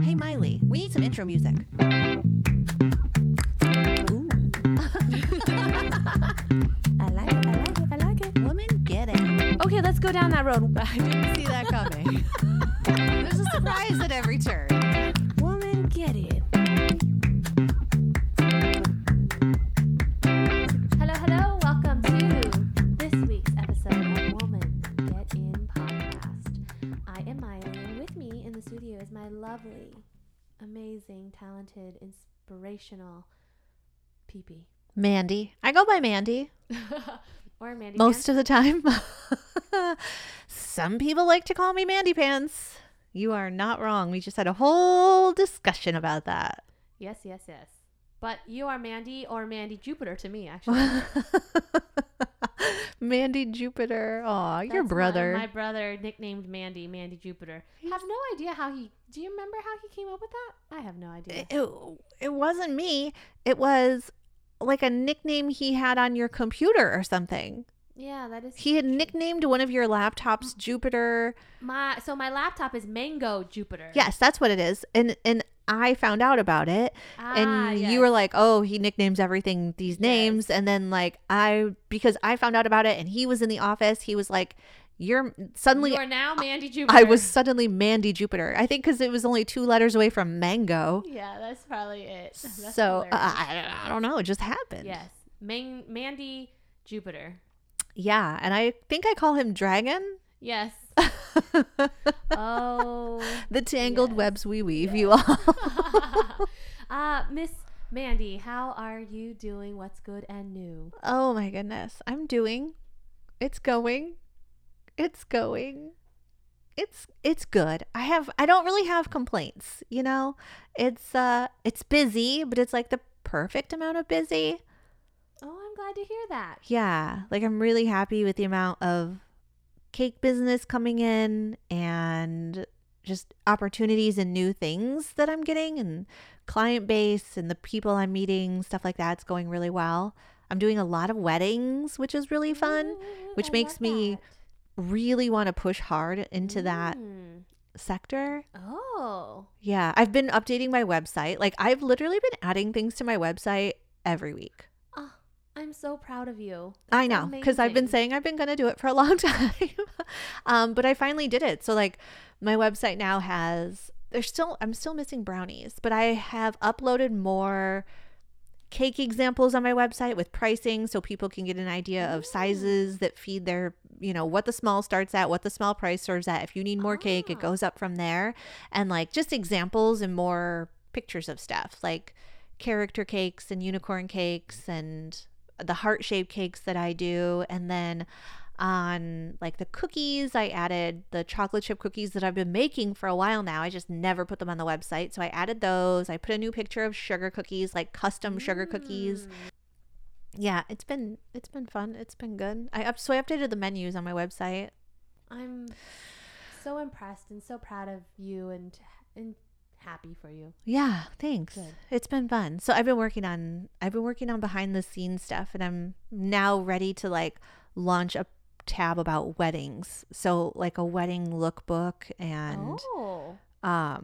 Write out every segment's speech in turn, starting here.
Hey, Miley, we need some intro music. Ooh. I like it. Woman, get it. Okay, let's go down that road. I didn't see that coming. There's a surprise at every turn. Woman, get it. Hello. Welcome to this week's episode of Woman Get In Podcast. I am Miley, and with me in the studio is my lovely, amazing, talented, inspirational Pee-Pee. Mandy. I go by Mandy. Or Mandy Most Pants. of the time. Some people like to call me Mandy Pants. You are not wrong. We just had a whole discussion about that. Yes. But you are Mandy or Mandy Jupiter to me, actually. Mandy Jupiter. Aw, your That's brother. My brother nicknamed Mandy Jupiter. I have no idea how do you remember how he came up with that? I have no idea. It wasn't me. It was like a nickname he had on your computer or something. Yeah, that is. He had nicknamed one of your laptops Jupiter. My laptop is Mango Jupiter. Yes, that's what it is. And I found out about it. And yes. you were like, oh, he nicknames everything these names. And then because I found out about it and he was in the office, he was like, you are now Mandy Jupiter. I was suddenly Mandy Jupiter. I think because it was only 2 letters away from mango. Yeah, that's probably it. That's so hilarious. I don't know. It just happened. Yes. Mandy Jupiter. Yeah. And I think I call him Dragon. Yes. Oh. The tangled yes. webs we weave, you all. Miss Mandy, how are you doing? What's good and new? Oh my goodness. I'm doing. It's going. It's good. I don't really have complaints, you know? It's busy, but it's like the perfect amount of busy. Oh, I'm glad to hear that. Yeah. Like I'm really happy with the amount of cake business coming in and just opportunities and new things that I'm getting and client base and the people I'm meeting, stuff like that's going really well. I'm doing a lot of weddings, which is really fun, which makes me really want to push hard into that sector. Oh. Yeah. I've been updating my website. Like I've literally been adding things to my website every week. Oh, I'm so proud of you. I know, because I've been saying I've been going to do it for a long time. But I finally did it. So like my website now I'm still missing brownies, but I have uploaded more cake examples on my website with pricing so people can get an idea of sizes that feed their, what the small starts at, what the small price serves at. If you need more cake, it goes up from there. And like just examples and more pictures of stuff like character cakes and unicorn cakes and the heart-shaped cakes that I do. And then on like the cookies, I added the chocolate chip cookies that I've been making for a while now. I just never put them on the website. So I added those. I put a new picture of sugar cookies, like custom sugar cookies. Yeah, it's been fun. It's been good. I updated the menus on my website. I'm so impressed and so proud of you and happy for you. Yeah, thanks. Good. It's been fun. So I've been working on behind the scenes stuff, and I'm now ready to like launch a tab about weddings. So like a wedding lookbook and I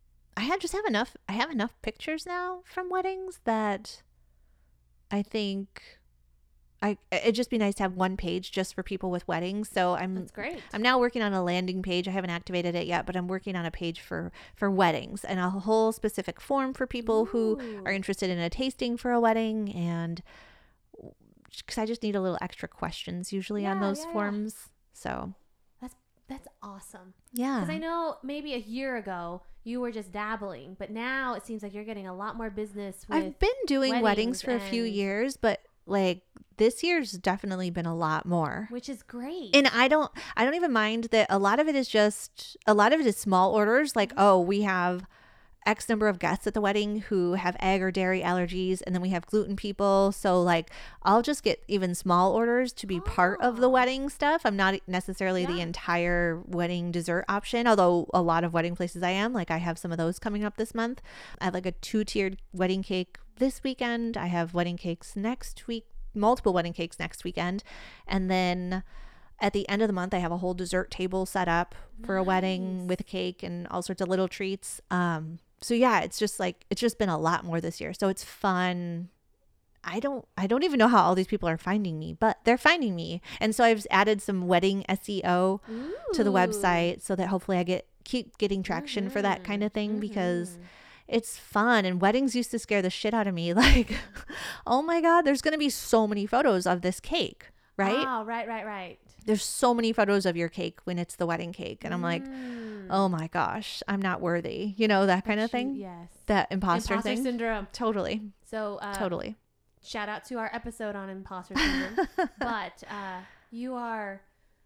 have enough pictures now from weddings that I think it'd just be nice to have one page just for people with weddings. So That's great. I'm now working on a landing page. I haven't activated it yet, but I'm working on a page for weddings and a whole specific form for people who are interested in a tasting for a wedding, and because I just need a little extra questions usually on those forms. So that's awesome. Yeah. Because I know maybe a year ago you were just dabbling, but now it seems like you're getting a lot more business with I've been doing weddings for a few years, but like this year's definitely been a lot more. Which is great. And I don't even mind that a lot of it is small orders. Like, oh, we have X number of guests at the wedding who have egg or dairy allergies, and then we have gluten people. So like I'll just get even small orders to be part of the wedding stuff. I'm not necessarily the entire wedding dessert option, although a lot of wedding places I am. Like I have some of those coming up this month. I have like a 2-tiered wedding cake this weekend. I have wedding cakes next week, multiple wedding cakes next weekend. And then at the end of the month, I have a whole dessert table set up for a wedding with a cake and all sorts of little treats. So yeah, it's just been a lot more this year. So it's fun. I don't even know how all these people are finding me, but they're finding me. And so I've added some wedding SEO to the website so that hopefully I keep getting traction for that kind of thing, because it's fun. And weddings used to scare the shit out of me. Like, oh my God, there's going to be so many photos of this cake, right? Oh, right. There's so many photos of your cake when it's the wedding cake. And I'm like, oh my gosh, I'm not worthy. You know, that kind of thing. Yes. That imposter thing. syndrome. Totally. So, totally. Shout out to our episode on imposter syndrome. But you are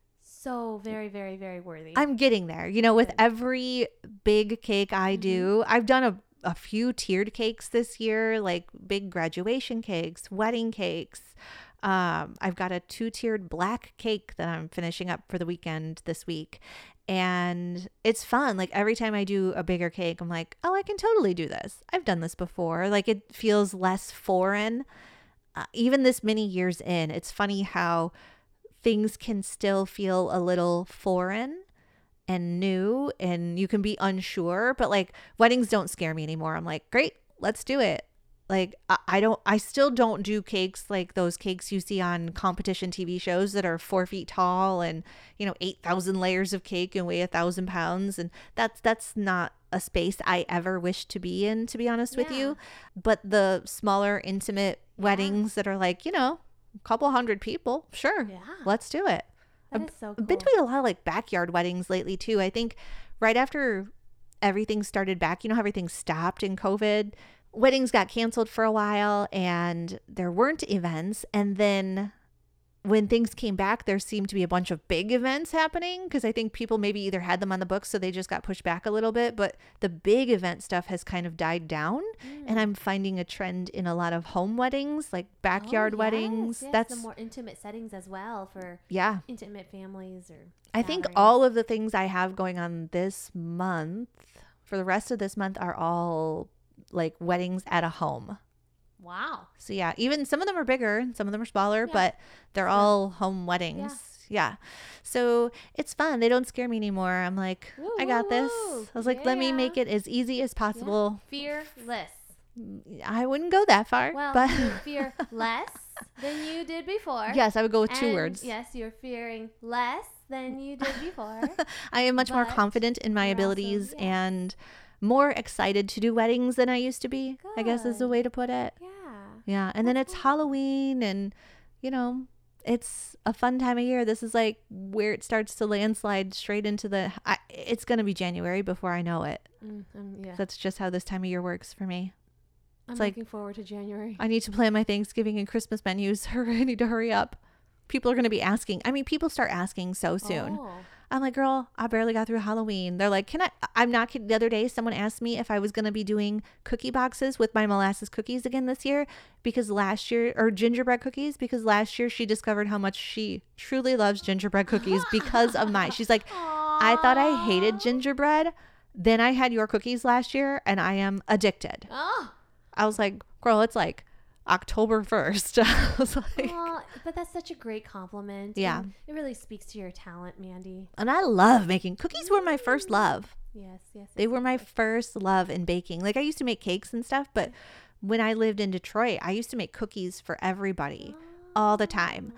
so very, very, very worthy. I'm getting there. You know, with every big cake I do, I've done a few tiered cakes this year, like big graduation cakes, wedding cakes. I've got a 2-tiered black cake that I'm finishing up for the weekend this week. And it's fun. Like every time I do a bigger cake, I'm like, oh, I can totally do this. I've done this before. Like it feels less foreign. Even this many years in, it's funny how things can still feel a little foreign and new, and you can be unsure, but like weddings don't scare me anymore. I'm like, great, let's do it. Like I still don't do cakes like those cakes you see on competition TV shows that are 4 feet tall and, 8,000 layers of cake and weigh 1,000 pounds. And that's not a space I ever wish to be in, to be honest with you. But the smaller, intimate weddings that are like, a couple hundred people, sure, let's do it. That is so cool. I've been doing a lot of like backyard weddings lately too. I think right after everything started back, how everything stopped in COVID, weddings got canceled for a while and there weren't events. And then when things came back, there seemed to be a bunch of big events happening, because I think people maybe either had them on the books, so they just got pushed back a little bit. But the big event stuff has kind of died down. And I'm finding a trend in a lot of home weddings, like backyard weddings. Yes, That's the more intimate settings as well for intimate families or I think all of the things I have going on this month, for the rest of this month, are all like weddings at a home. Wow. So yeah, even some of them are bigger and some of them are smaller, but they're all home weddings. Yeah. So it's fun. They don't scare me anymore. I'm like, I got this. I was like, let me make it as easy as possible. Fearless. I wouldn't go that far. Well, but you fear less than you did before. Yes, I would go with 2 words. Yes, you're fearing less than you did before. I am much more confident in my abilities and more excited to do weddings than I used to be. Good. I guess is the way to put it. Yeah. And then it's Halloween, and it's a fun time of year. This is like where it starts to landslide straight into it's going to be January before I know it. That's just how this time of year works for me. I'm looking forward to January. I need to plan my Thanksgiving and Christmas menus. I need to hurry up. People are going to be asking. People start asking so soon. I'm like, girl, I barely got through Halloween. They're like, I'm not kidding. The other day, someone asked me if I was going to be doing cookie boxes with my molasses cookies again this year, because last year, or gingerbread cookies, because last year she discovered how much she truly loves gingerbread cookies because of she's like, I thought I hated gingerbread. Then I had your cookies last year and I am addicted. I was like, girl, it's like October 1st. I was like, but that's such a great compliment. Yeah. And it really speaks to your talent, Mandy. And I love making cookies. Were my first love. Yes. They were my first love in baking. Like I used to make cakes and stuff, but when I lived in Detroit, I used to make cookies for everybody all the time.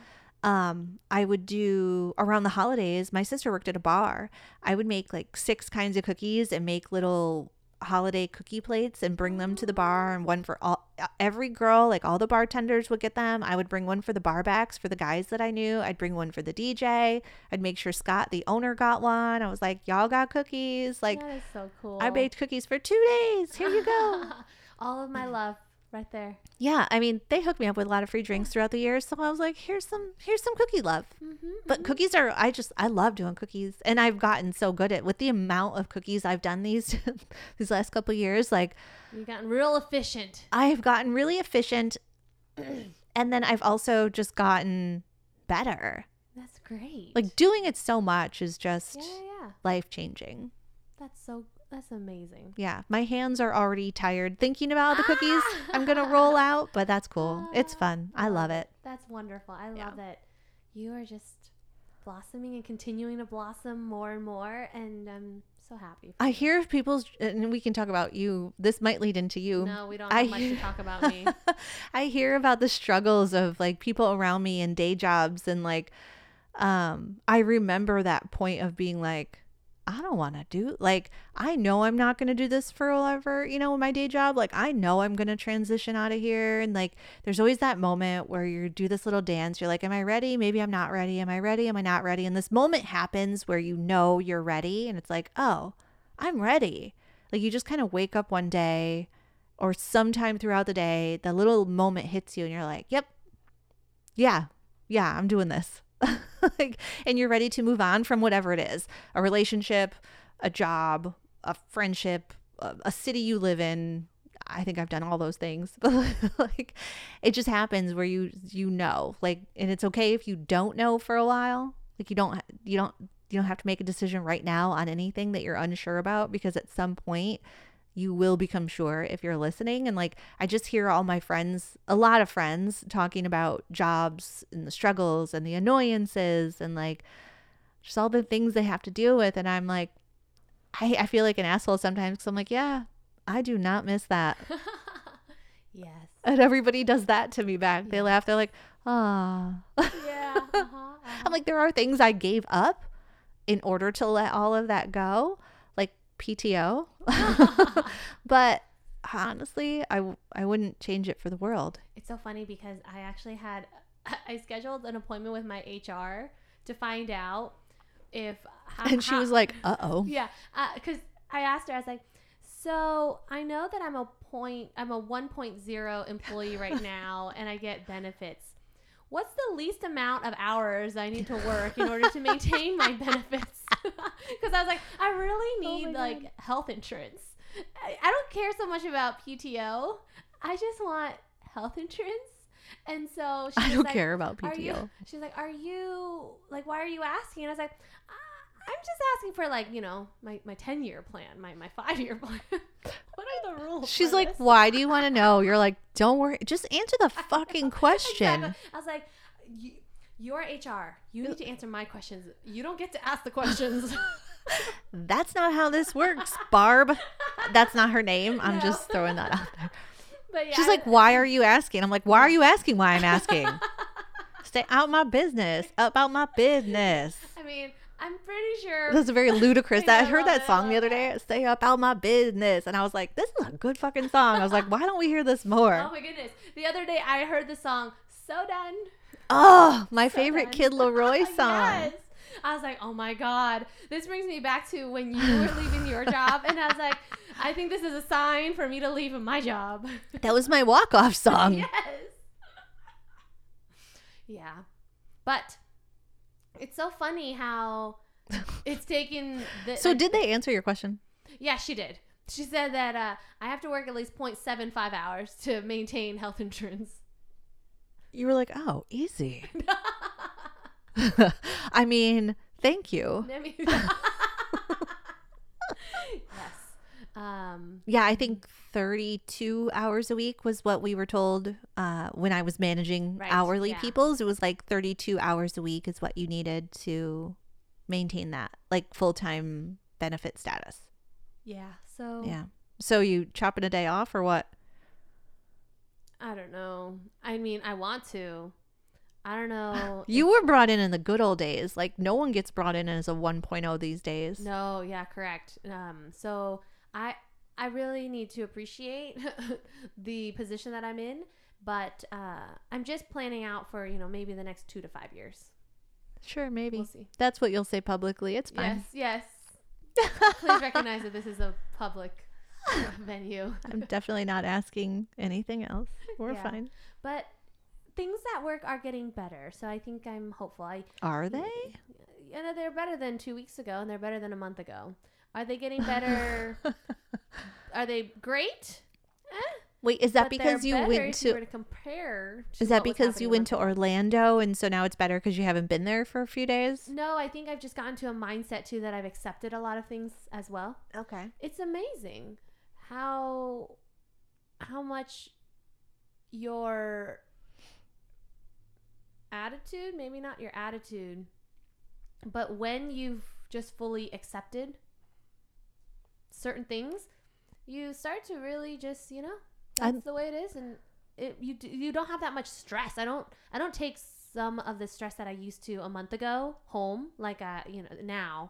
I would do around the holidays. My sister worked at a bar. I would make like 6 kinds of cookies and make little holiday cookie plates and bring them to the bar, and one for every girl, like all the bartenders would get them. I would bring one for the barbacks for the guys that I knew. I'd bring one for the DJ. I'd make sure Scott, the owner, got one. I was like, y'all got cookies? Like, that is so cool. I baked cookies for 2 days. Here you go. All of my love right there. Yeah, they hooked me up with a lot of free drinks throughout the year, so I was like, here's some cookie love. But cookies are, I love doing cookies, and I've gotten so good at, with the amount of cookies I've done these last couple of years, like you've gotten real efficient. I have gotten really efficient, and then I've also just gotten better. That's great. Like doing it so much is just life changing. That's amazing. Yeah. My hands are already tired thinking about the cookies I'm going to roll out, but that's cool. It's fun. I love it. That's wonderful. I love that you are just blossoming and continuing to blossom more and more. And I'm So happy. I hear people's, and we can talk about you. This might lead into you. No, we don't have much to talk about me. I hear about the struggles of like people around me in day jobs, and like I remember that point of being like, I don't want to do, like, I know I'm not going to do this forever, you know, in my day job. Like, I know I'm going to transition out of here. And like, there's always that moment where you do this little dance. You're like, am I ready? Maybe I'm not ready. Am I ready? Am I not ready? And this moment happens where you know you're ready. And it's like, oh, I'm ready. Like, you just kind of wake up one day or sometime throughout the day, the little moment hits you and you're like, yep, yeah, I'm doing this. Like, and you're ready to move on from whatever it is, a relationship, a job, a friendship, a city you live in. I think I've done all those things, but like, it just happens where you know, like, and it's okay if you don't know for a while. Like, you don't have to make a decision right now on anything that you're unsure about, because at some point you will become sure if you're listening. And like, I just hear all my friends, a lot of friends, talking about jobs and the struggles and the annoyances and like just all the things they have to deal with. And I'm like, I feel like an asshole sometimes, because I'm like, yeah, I do not miss that. Yes. And everybody does that to me back. They laugh. They're like, ah. Yeah. I'm like, there are things I gave up in order to let all of that go, like PTO. But honestly, I wouldn't change it for the world. It's so funny because I scheduled an appointment with my HR to find out if and she was like, uh-oh. Yeah, because I asked her, I was like, so I know that I'm a 1.0 employee right now and I get benefits. What's the least amount of hours I need to work in order to maintain my benefits? Because I was like, I really need like health insurance. I don't care so much about PTO. I just want health insurance. And so she was I don't like, care about PTO. She's like, are you like, why are you asking? And I was like, I'm just asking for like, you know, my 10-year plan, my 5-year plan. What are the rules? She's like, why do you want to know? You're like, don't worry. Just answer the fucking question. Exactly. I was like, you're HR. You need to answer my questions. You don't get to ask the questions. That's not how this works, Barb. That's not her name. I'm just throwing that out there. But yeah, she's like, why are you asking? I'm like, why are you asking why I'm asking? Stay out my business. About my business. I mean, I'm pretty sure. That's very ludicrous. I heard that song the other day. Stay up out my business. And I was like, this is a good fucking song. I was like, why don't we hear this more? Oh my goodness. The other day I heard the song So Done. Oh, my favorite Kid Laroi song. Yes. I was like, oh my God. This brings me back to when you were leaving your job. And I was like, I think this is a sign for me to leave my job. That was my walk-off song. Yes. Yeah. But it's so funny how it's taken. So did they answer your question? Yeah, she did. She said that I have to work at least 0.75 hours to maintain health insurance. You were like, oh, easy. I mean, thank you. Yes. Yeah, I think 32 hours a week was what we were told when I was managing hourly peoples. It was like 32 hours a week is what you needed to maintain that, like full-time benefit status. Yeah. So. Yeah. So you chopping a day off or what? I don't know. I mean, I want to. I don't know. You were brought in the good old days. Like, no one gets brought in as a 1.0 these days. No, yeah, correct. So I really need to appreciate the position that I'm in, but I'm just planning out for, you know, maybe the next 2 to 5 years. Sure, maybe. We'll see. That's what you'll say publicly. It's fine. Yes. Please recognize that this is a public venue. I'm definitely not asking anything else. We're fine. But things at work are getting better, so I think I'm hopeful. Are they? You know, they're better than 2 weeks ago, and they're better than a month ago. Are they getting better? Are they great? Wait, is that because you went to? To compare to is that because you went to Orlando, and so now it's better because you haven't been there for a few days? No, I think I've just gotten to a mindset too that I've accepted a lot of things as well. Okay. It's amazing how much your attitude, maybe not your attitude, but when you've just fully accepted certain things, you start to really just, that's the way it is. And you don't have that much stress. I don't take some of the stress that I used to a month ago home, like now.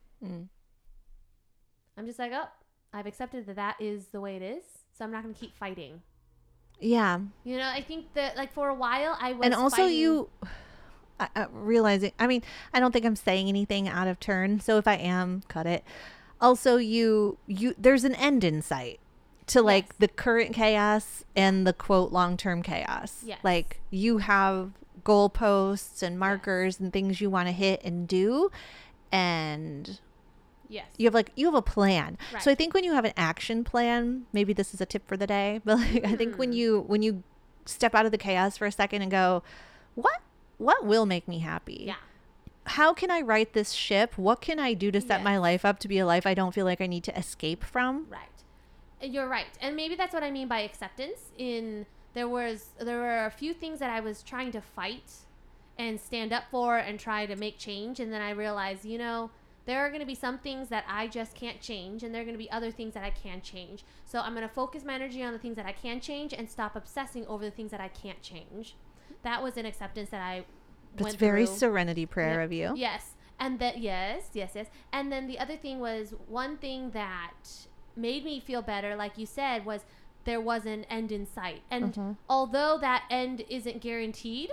I'm just like, oh, I've accepted that is the way it is, so I'm not going to keep fighting. Yeah. I think that, like, for a while I was and also fighting. realizing, I mean, I don't think I'm saying anything out of turn, so if I am, cut it. Also, you there's an end in sight to like Yes. the current chaos and the quote long-term chaos. Yes. Like, you have goalposts and markers and things you want to hit and do, and Yes. you have a plan. Right. So I think when you have an action plan, maybe this is a tip for the day, but like, I think when you step out of the chaos for a second and go, what will make me happy? Yeah. How can I right this ship? What can I do to set my life up to be a life I don't feel like I need to escape from? Right. You're right. And maybe that's what I mean by acceptance. There were a few things that I was trying to fight and stand up for and try to make change, and then I realized, there are going to be some things that I just can't change, and there are going to be other things that I can change. So I'm going to focus my energy on the things that I can change and stop obsessing over the things that I can't change. That was an acceptance that I That's went very through. serenity prayer of you. Yes. And that, yes. And then the other thing was, one thing that made me feel better, like you said, was there was an end in sight. And although that end isn't guaranteed,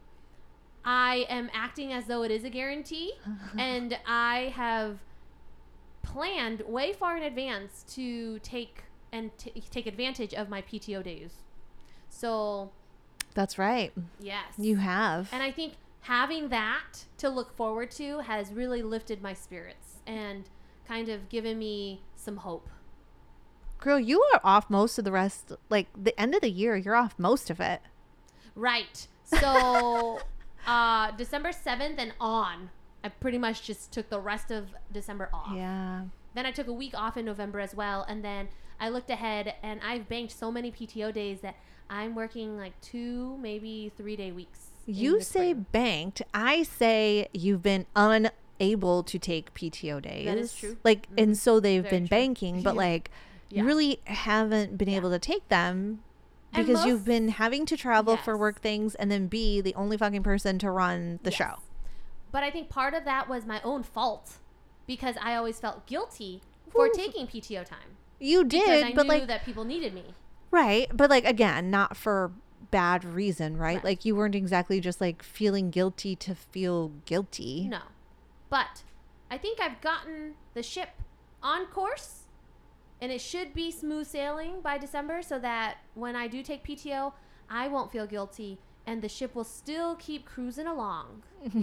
I am acting as though it is a guarantee. And I have planned way far in advance to take advantage of my PTO days. So That's right. yes. You have. And I think having that to look forward to has really lifted my spirits and kind of given me some hope. Girl, you are off most of the rest. Like, the end of the year, you're off most of it. Right. So December 7th and on, I pretty much just took the rest of December off. Yeah. Then I took a week off in November as well. And then I looked ahead, and I've banked so many PTO days that I'm working like 2, maybe 3-day weeks. You say banked. I say you've been unable to take PTO days. That is true. Like, and so they've Very been true. banking, but like, you really haven't been able to take them And because you've most- been having to travel for Yes. work things, and then be the only fucking person to run the Yes. show. But I think part of that was my own fault, because I always felt guilty for Well, taking PTO time. You Because did, I but knew like, that people needed me. right. But like, again, not for bad reason, right? Right. Like, you weren't exactly just like feeling guilty to feel guilty. No. But I think I've gotten the ship on course, and it should be smooth sailing by December, so that when I do take PTO, I won't feel guilty, and the ship will still keep cruising along.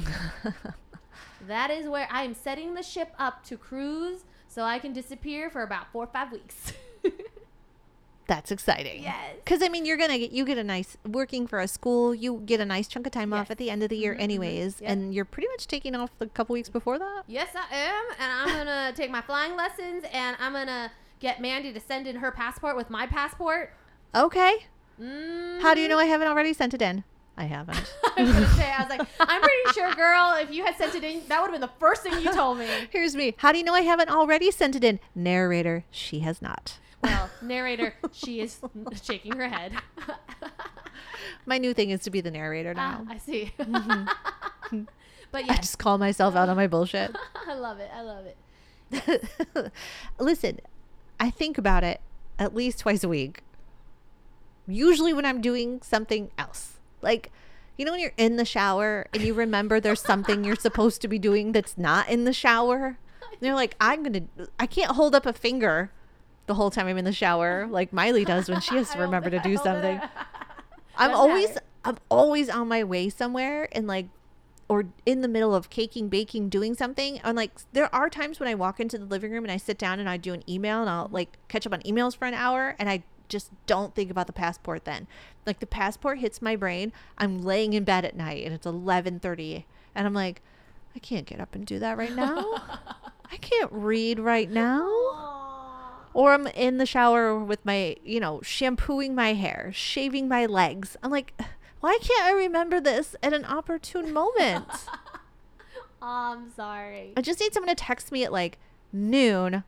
That is where I am setting the ship up to cruise, so I can disappear for about 4 or 5 weeks. That's exciting. Yes. Because I mean, you get a nice, working for a school, you get a nice chunk of time off Yes. at the end of the year anyways. Yep. And you're pretty much taking off the couple weeks before that. Yes, I am, and I'm gonna take my flying lessons, and I'm gonna get Mandy to send in her passport with my passport. Okay. Mm. How do you know I haven't already sent it in? I haven't. I was gonna say, I was like, I'm pretty sure, girl, if you had sent it in, that would have been the first thing you told me. Here's me. How do you know I haven't already sent it in? Narrator, she has not. Well, narrator, she is shaking her head. My new thing is to be the narrator now. I see. Mm-hmm. But I yes, just call myself out on my bullshit. I love it. I love it. Listen, I think about it at least twice a week. Usually when I'm doing something else. Like, you know, when you're in the shower and you remember there's something you're supposed to be doing that's not in the shower. And you're like, I can't hold up a finger the whole time I'm in the shower like Miley does when she has to remember to do something. I'm always on my way somewhere, and like, or in the middle of caking, baking, doing something. And like, there are times when I walk into the living room and I sit down and I do an email, and I'll like catch up on emails for an hour, and I just don't think about the passport then. Like, the passport hits my brain. I'm laying in bed at night and it's 11:30, and I'm like, I can't get up and do that right now. I can't read right now. Or I'm in the shower with my, shampooing my hair, shaving my legs. I'm like, why can't I remember this at an opportune moment? I'm sorry. I just need someone to text me at like noon.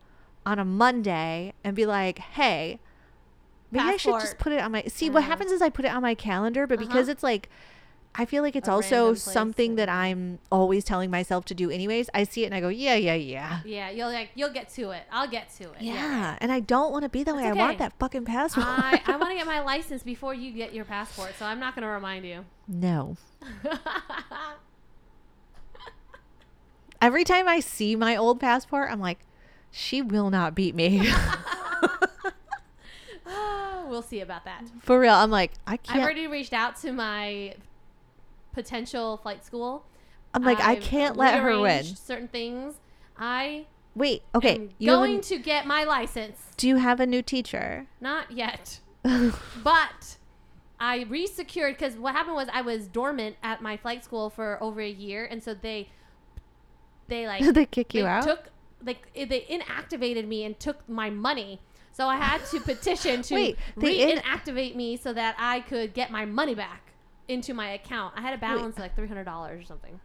on a Monday and be like, hey, maybe I should just Passport. put it on my, see what happens is I put it on my calendar, but because it's like, I feel like it's A also random place something that and- I'm always telling myself to do anyways. I see it and I go, yeah. Yeah, you'll get to it. I'll get to it. Yeah. And I don't want to be that way. That's I want okay. that fucking passport. I want to get my license before you get your passport, so I'm not going to remind you. No. Every time I see my old passport, I'm like, she will not beat me. Oh, we'll see about that. For real. I'm like, I I've can't. already reached out to my potential flight school. I'm like, I I've can't let her win. rearranged certain things. I Wait, okay. am You have going a- to get my license. do you have a new teacher? Not yet. But I resecured, because what happened was I was dormant at my flight school for over a year, and so they like Did they kick you they out? they inactivated me and took my money. So I had to petition to Wait, they reinactivate me so that I could get my money back into my account. I had a balance of like $300 or something.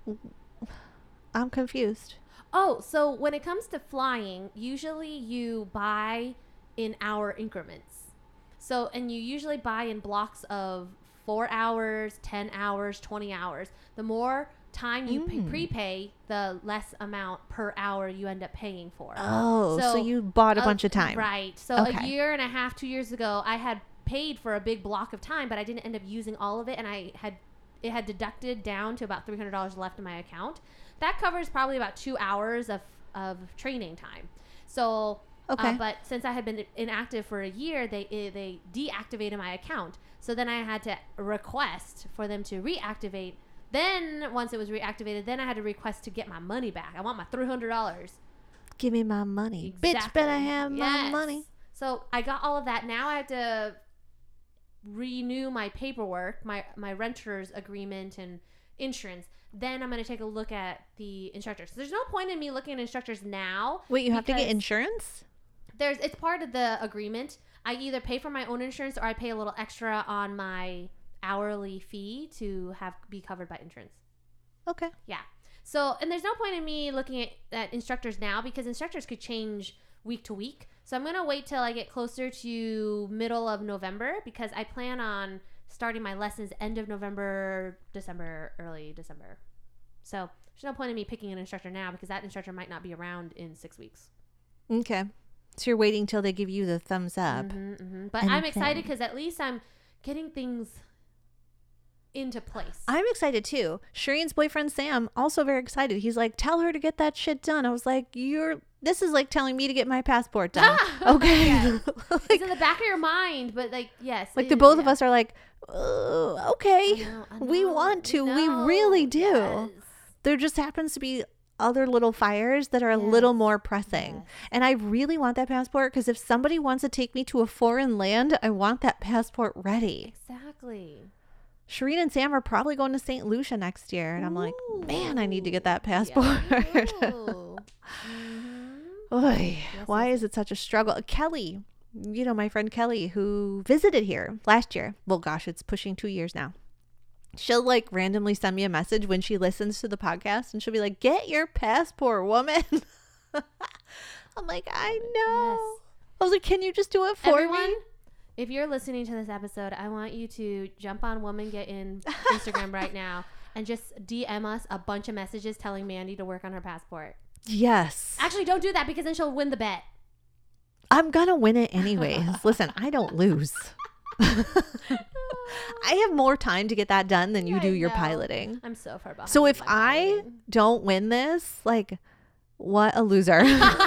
I'm confused. Oh, so when it comes to flying, usually you buy in hour increments. So, and you usually buy in blocks of 4 hours, 10 hours, 20 hours. The more time you prepay, the less amount per hour you end up paying for. Oh, so you bought a bunch of time. Right. So a Okay. year and a half, 2 years ago, I had paid for a big block of time, but I didn't end up using all of it, and it had deducted down to about $300 left in my account. That covers probably about 2 hours of training time. So, Okay. but since I had been inactive for a year, they deactivated my account. So then I had to request for them to reactivate. Then once it was reactivated, then I had to request to get my money back. I want my $300. Give me my money. Bitch, better have my Yes. money. So I got all of that. Now I have to renew my paperwork, my renter's agreement and insurance. Then I'm going to take a look at the instructors. There's no point in me looking at instructors now. Wait, you have to get because insurance? it's part of the agreement. I either pay for my own insurance or I pay a little extra on my hourly fee to be covered by insurance. Okay. Yeah. So, and there's no point in me looking at instructors now because instructors could change week to week. So I'm going to wait till I get closer to middle of November because I plan on starting my lessons end of November, December, early December. So there's no point in me picking an instructor now because that instructor might not be around in 6 weeks. Okay. So you're waiting till they give you the thumbs up. But And I'm excited then- because at least I'm getting things into place. I'm excited too. Shireen's boyfriend Sam also very excited. He's like, tell her to get that shit done. I was like, this is like telling me to get my passport done. Okay. Yes. Like, It's in the back of your mind, but like, yes. like the both of us are like, okay, we want to. We really do. Yes. There just happens to be other little fires that are a little more pressing. Yes. And I really want that passport because if somebody wants to take me to a foreign land, I want that passport ready. Exactly. Shireen and Sam are probably going to St. Lucia next year. And I'm like, man, I need to get that Yeah, passport. you do. Oy, Yes, why is it such a struggle? Kelly, my friend Kelly, who visited here last year. Well, gosh, it's pushing 2 years now. She'll like randomly send me a message when she listens to the podcast and she'll be like, get your passport, woman. I'm like, I know. Yes. I was like, can you just do it for Everyone, me? if you're listening to this episode, I want you to jump on Woman Get In Instagram right now and just DM us a bunch of messages telling Mandy to work on her passport. Yes. Actually, don't do that because then she'll win the bet. I'm going to win it anyways. Listen, I don't lose. I have more time to get that done than you I do your know. piloting. I'm so far behind. So if my I piloting. don't win this, like, what a loser.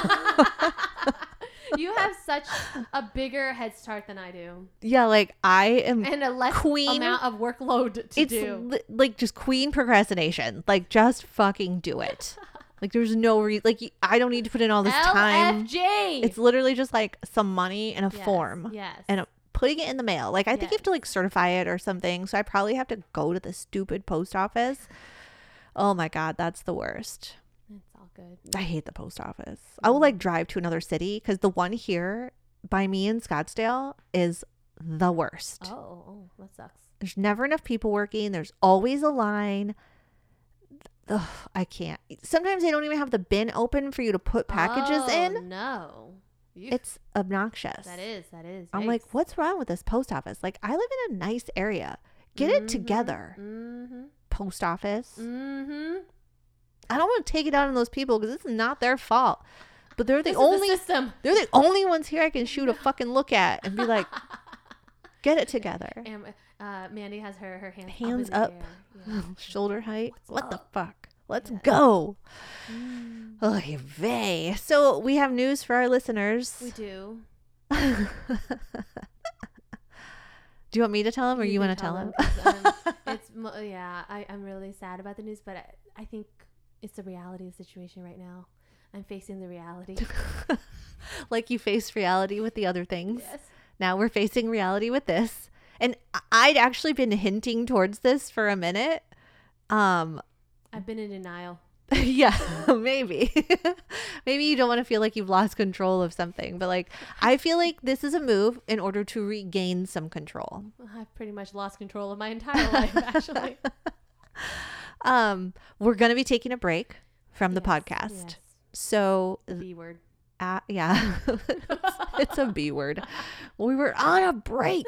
You have such a bigger head start than I do, Yeah, like I am and a less Queen- amount of workload to it's do. like just queen procrastination. Like just fucking do it. Like there's no reason, like I don't need to put in all this time. LFG. It's literally just like some money and a Yes, form Yes. and putting it in the mail. Like I think you have to Yes. like certify it or something. So I probably have to go to the stupid post office. Oh my God, that's the worst. It's all good. I hate the post office. I will like drive to another city because the one here by me in Scottsdale is the worst. Oh, that sucks. There's never enough people working. There's always a line. ugh, I can't. Sometimes they don't even have the bin open for you to put packages in. No. It's obnoxious. That is. I'm like, what's wrong with this post office? Like, I live in a nice area. Get it together. Post office. I don't want to take it out on those people because it's not their fault. But they're the only ones here I can shoot a fucking look at and be like, get it together. And Mandy has her hands up, up. Yeah. Shoulder height. What's What the up? fuck? Let's go. Oy vey. So we have news for our listeners. We do. Do you want me to tell them or you want to tell them? I'm really sad about the news, but I think it's the reality of the situation right now. I'm facing the reality. Like you faced reality with the other things. Yes. Now we're facing reality with this. And I'd actually been hinting towards this for a minute. I've been in denial. Yeah, maybe. Maybe you don't want to feel like you've lost control of something. But like, I feel like this is a move in order to regain some control. I've pretty much lost control of my entire life, actually. We're going to be taking a break from the podcast. Yes. So The B word. Yeah, it's a B word. We were on a break.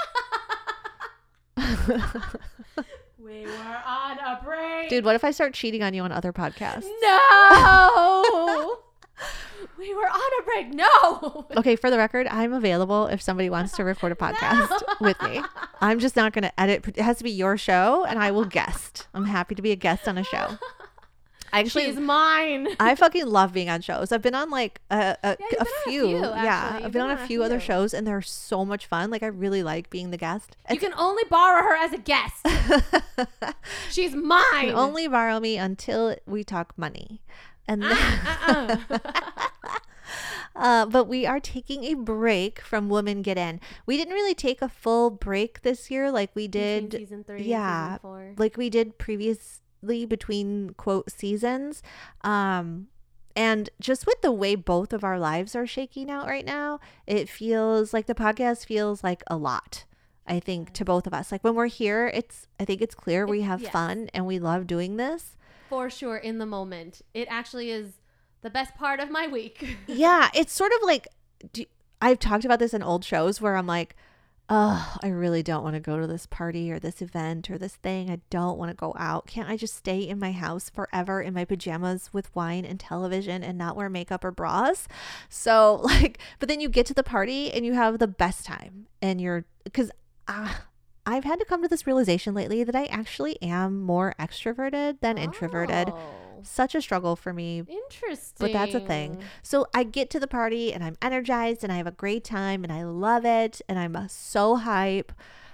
We were on a break. Dude, what if I start cheating on you on other podcasts? No. We were on a break. No. Okay, for the record, I'm available if somebody wants to record a podcast with me. I'm just not going to edit. It has to be your show and I will guest. I'm happy to be a guest on a show. She's mine. I fucking love being on shows. I've been on like a few. Actually. I've been on a few other shows and they're so much fun. Like I really like being the guest. You can only borrow her as a guest. She's mine. You can only borrow me until we talk money. And then but we are taking a break from Women Get In. We didn't really take a full break this year like we did between season 3 and season 4. like we did previously between quote seasons. And just with the way both of our lives are shaking out right now, it feels like the podcast feels like a lot, I think, to both of us. Like when we're here, I think it's clear we have fun and we love doing this. For sure, in the moment. It actually is the best part of my week. Yeah, it's sort of like, I've talked about this in old shows where I'm like, oh, I really don't want to go to this party or this event or this thing. I don't want to go out. Can't I just stay in my house forever in my pajamas with wine and television and not wear makeup or bras? So like, but then you get to the party and you have the best time and because I've had to come to this realization lately that I actually am more extroverted than introverted. Such a struggle for me. Interesting. But that's a thing. So I get to the party and I'm energized and I have a great time and I love it and I'm so hype.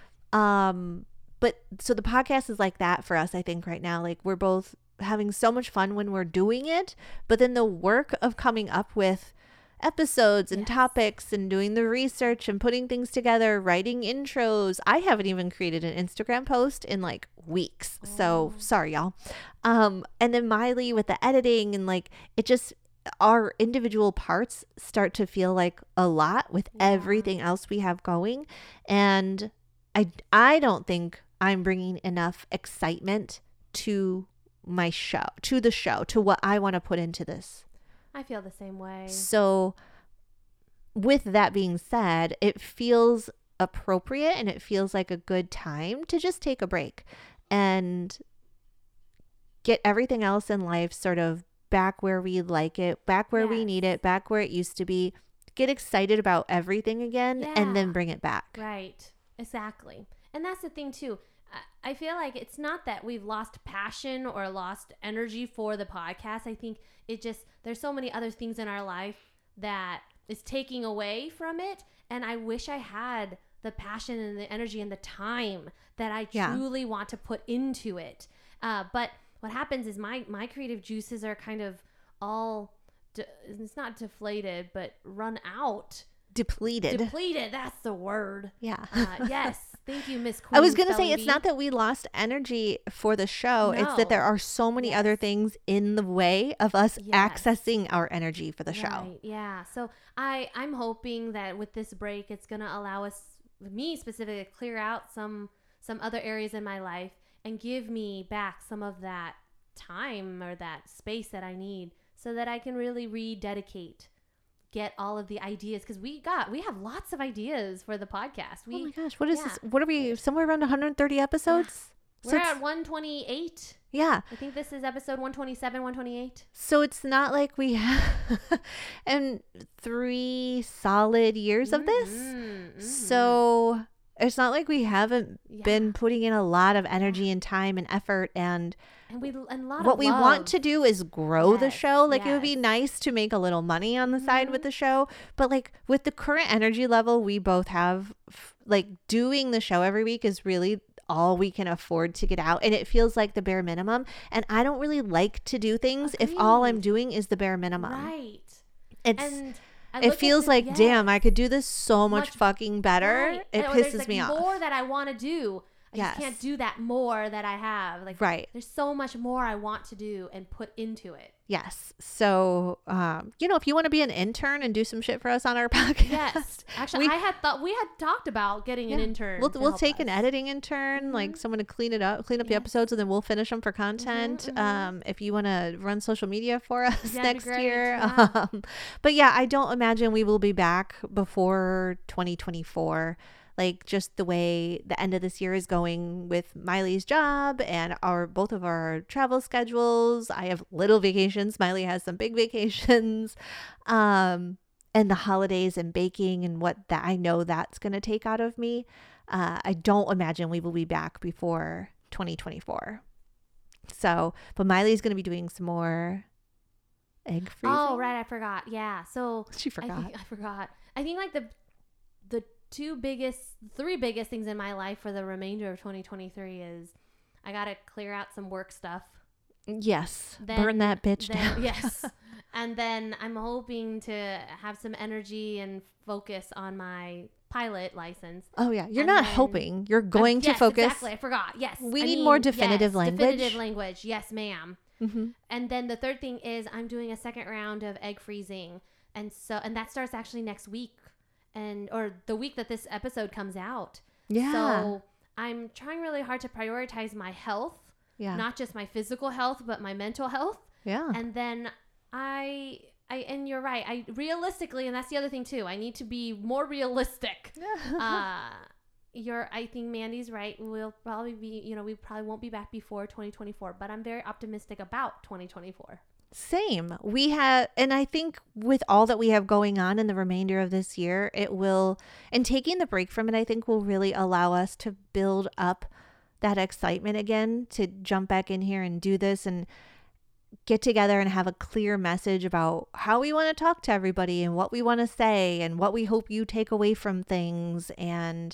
But so the podcast is like that for us, I think, right now. Like we're both having so much fun when we're doing it, but then the work of coming up with episodes and topics and doing the research and putting things together, writing intros. I haven't even created an Instagram post in like weeks. So sorry, y'all. And then Miley with the editing and like it just, our individual parts start to feel like a lot with everything else we have going. And I don't think I'm bringing enough excitement to my show, to what I want to put into this. I feel the same way. So with that being said, it feels appropriate and it feels like a good time to just take a break and get everything else in life sort of back where we like it, back where we need it, back where it used to be. Get excited about everything again and then bring it back. Right. Exactly. And that's the thing too. I feel like it's not that we've lost passion or lost energy for the podcast. I think there's so many other things in our life that is taking away from it. And I wish I had the passion and the energy and the time that I truly want to put into it. But what happens is my creative juices are kind of all, it's not deflated, but run out. Depleted. That's the word. Yeah. Yes. Thank you, Miss Queen. I was going to say, it's not that we lost energy for the show. No. It's that there are so many other things in the way of us accessing our energy for the show. Yeah. So I'm hoping that with this break, it's going to allow me specifically, to clear out some other areas in my life and give me back some of that time or that space that I need so that I can really rededicate, get all of the ideas, because we have lots of ideas for the podcast. Oh my gosh, what is this? What are we, somewhere around 130 episodes? We're at 128. Yeah. I think this is episode 127, 128. So it's not like we have and 3 solid years of this. So it's not like we haven't been putting in a lot of energy and time and effort, and what we want to do is grow the show. Like it would be nice to make a little money on the side with the show, but like with the current energy level we both have, like doing the show every week is really all we can afford to get out, and it feels like the bare minimum, and I don't really like to do things if all I'm doing is the bare minimum. Right. It feels like, damn, I could do this so much fucking better. Right. It pisses me off. More that I want to do. I just can't do that more that I have. Like, there's so much more I want to do and put into it. Yes. So, if you want to be an intern and do some shit for us on our podcast. Yes. Actually, we had talked about getting an intern. We'll take an editing intern, like someone to clean up the episodes, and then we'll finish them for content. If you want to run social media for us next year. Yeah. But yeah, I don't imagine we will be back before 2024. Like just the way the end of this year is going with Miley's job and both of our travel schedules. I have little vacations. Miley has some big vacations. And the holidays and baking and I know that's going to take out of me. I don't imagine we will be back before 2024. So, but Miley's going to be doing some more egg freezing. Oh, right. I forgot. Yeah. So she forgot. I forgot. I think like the 3 biggest things in my life for the remainder of 2023 is I got to clear out some work stuff. Yes. Burn that bitch down. Yes. And then I'm hoping to have some energy and focus on my pilot license. Oh yeah. You're not hoping. You're going to focus. Exactly. I forgot. Yes. We need more definitive language. Definitive language. Yes, ma'am. Mm-hmm. And then the third thing is I'm doing a second round of egg freezing. And that starts actually next week. Or the week that this episode comes out. Yeah. So I'm trying really hard to prioritize my health. Yeah. Not just my physical health, but my mental health. Yeah. And then and you're right. I realistically, and that's the other thing too, I need to be more realistic. I think Mandy's right. We'll probably be, we probably won't be back before 2024, but I'm very optimistic about 2024. Same. And I think with all that we have going on in the remainder of this year, and taking the break from it, I think will really allow us to build up that excitement again, to jump back in here and do this and get together and have a clear message about how we want to talk to everybody and what we want to say and what we hope you take away from things. And,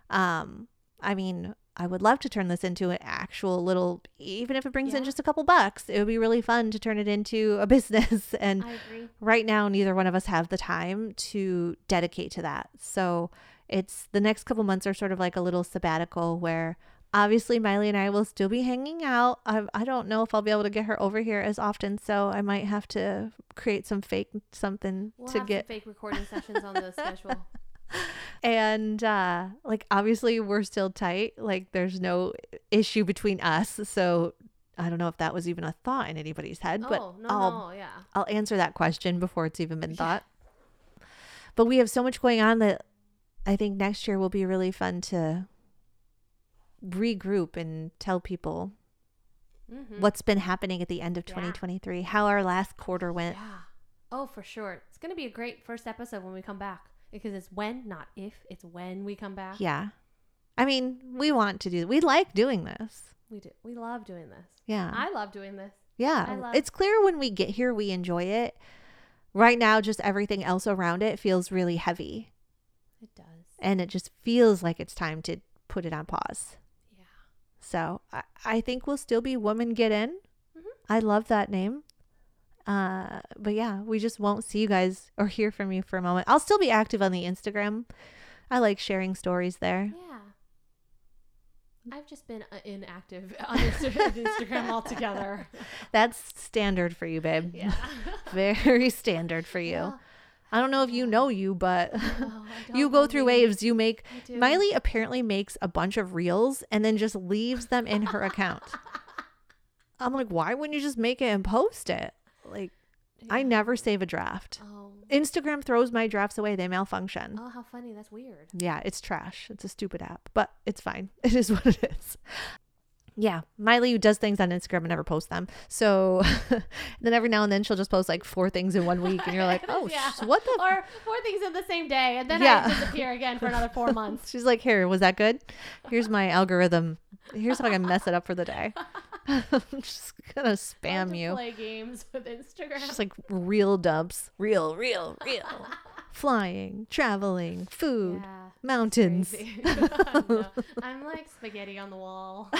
I would love to turn this into an actual little, even if it brings in just a couple bucks, it would be really fun to turn it into a business. And I agree. Right now, neither one of us have the time to dedicate to that. So it's the next couple months are sort of like a little sabbatical where obviously Miley and I will still be hanging out. I don't know if I'll be able to get her over here as often. So I might have to create some fake something we'll have some fake recording sessions on the schedule. And obviously we're still tight, like there's no issue between us, so I don't know if that was even a thought in anybody's head, but I'll answer that question before it's even been thought. But we have so much going on that I think next year will be really fun to regroup and tell people what's been happening at the end of 2023, how our last quarter went. For sure. It's gonna be a great first episode when we come back. Because it's when, not if, it's when we come back. Yeah. We want to we like doing this. We do. We love doing this. Yeah. I love doing this. Yeah. It's clear when we get here, we enjoy it. Right now, just everything else around it feels really heavy. It does. And it just feels like it's time to put it on pause. Yeah. So I think we'll still be Woman Get In. Mm-hmm. I love that name. But yeah, we just won't see you guys or hear from you for a moment. I'll still be active on the Instagram. I like sharing stories there. Yeah. I've just been inactive on Instagram altogether. That's standard for you, babe. Yeah. Very standard for you. Well, I don't know if you know you, but you go through waves. Miley apparently makes a bunch of reels and then just leaves them in her account. I'm like, why wouldn't you just make it and post it? Like, I never save a draft. Oh. Instagram throws my drafts away. They malfunction. Oh, how funny. That's weird. Yeah, it's trash. It's a stupid app, but it's fine. It is what it is. Yeah, Miley does things on Instagram and never posts them. So then every now and then she'll just post like 4 things in 1 week, and you're like, oh, Yeah. what the? Or 4 things in the same day, and then Yeah. I disappear again for another 4 months. She's like, here, was that good? Here's my algorithm. Here's how I can mess it up for the day. I'm just gonna spam you. Play games with Instagram. Just like real dumps, real. Flying, traveling, food, Yeah, mountains. crazy. No, I'm like spaghetti on the wall.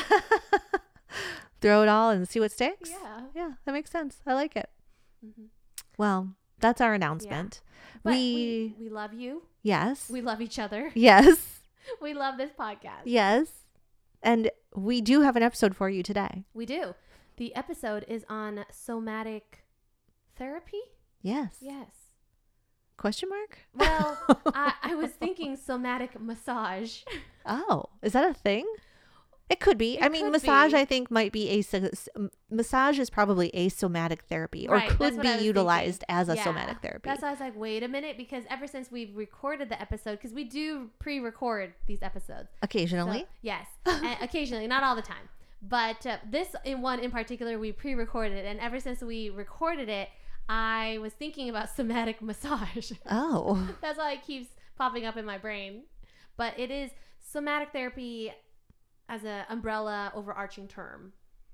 Throw it all and see what sticks. Yeah. Yeah, that makes sense. I like it. Mm-hmm. Well, that's our announcement. But We we love you. yes. We love each other. Yes. We love this podcast. Yes. And we do have an episode for you today. We do. The episode is on somatic therapy. Yes. Yes. Question mark? Well, I was thinking somatic massage. Oh, is that a thing? It could be. It I mean, could massage, be. I think, might be massage is probably a somatic therapy, or Right, that's could what be I was utilized thinking. as a Yeah. somatic therapy. That's why I was like, wait a minute, because ever since we've recorded the episode, because we do pre-record these episodes. Occasionally. So, yes, and occasionally, not all the time. But this one in particular, we pre-recorded, and ever since we recorded it, I was thinking about somatic massage. Oh. That's why it keeps popping up in my brain. But it is somatic therapy as an umbrella, overarching term.